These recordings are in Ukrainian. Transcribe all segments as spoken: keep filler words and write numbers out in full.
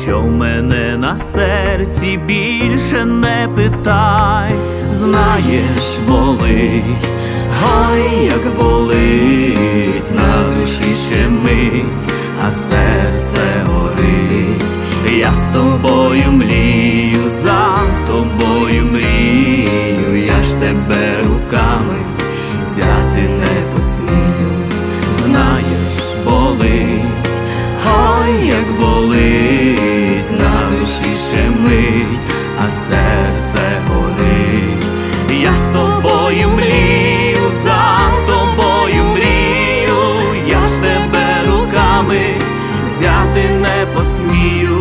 що в мене на серці, більше не питай. Знаєш, болить, ой, як болить, на душі щемить, а серце горить. Я з тобою мрію, за тобою мрію, я ж тебе руками взяти не посмію. Знаєш, болить, ой, як болить, на душі щемить, а серце горить. Я з тобою мрію, за тобою мрію, я ж тебе руками взяти не посмію.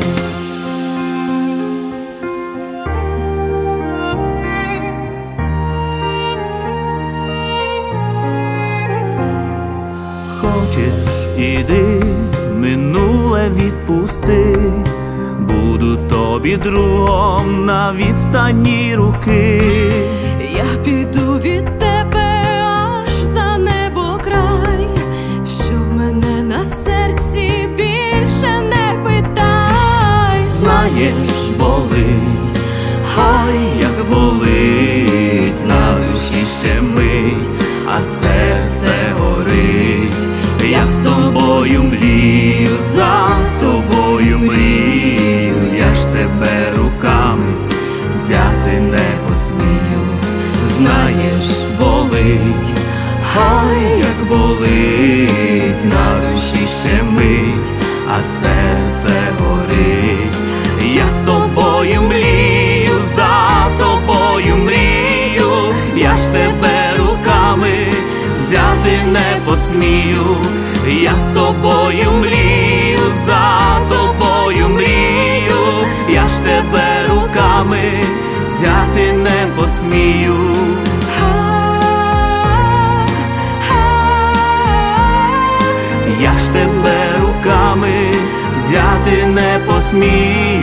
Хочеш, іди, минуле відпусти, буду тобі другом на відстані руки. Я піду від тебе аж за небо край, що в мене на серці, більше не питай. Знаєш, болить, ой, як болить, на душі щемить, а серце горить. Я з тобою мрію, за тобою мрію, я ж тебе руками взяти не посмію. Знаєш, болить, ой, як болить, на душі щемить, а серце горить. Я з тобою мрію, за тобою мрію, я ж тебе руками взяти не посмію. Я з тобою мрію, за тобою мрію, я ж тебе руками взяти не посмію. Я ж тебе руками взяти не посмію.